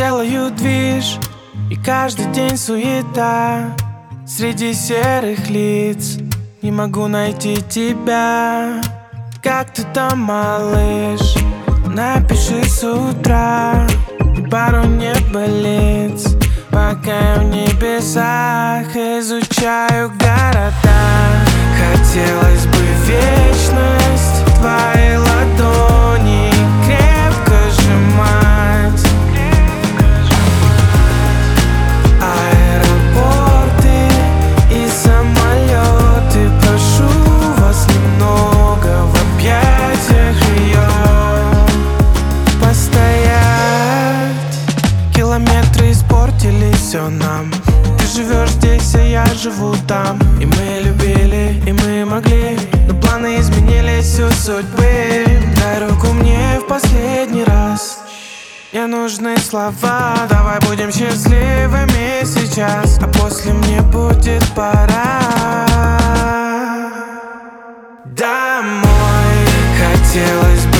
делаю движ, и каждый день суета. Среди серых лиц не могу найти тебя. Как ты там, малыш? Напиши с утра и пару небылиц, пока я в небесах изучаю города. Хотелось бы вечность в твоей ладони крепко сжимать. Аэропорты и самолеты, прошу вас немного в объятиях ее постоять. Километры испортили все нам. Ты живешь здесь, а я живу там. И мы любили, и мы могли, но планы изменились у судьбы. Дай руку мне в последний раз. Мне нужны слова, давай будем счастливыми сейчас, а после мне будет пора домой. Хотелось бы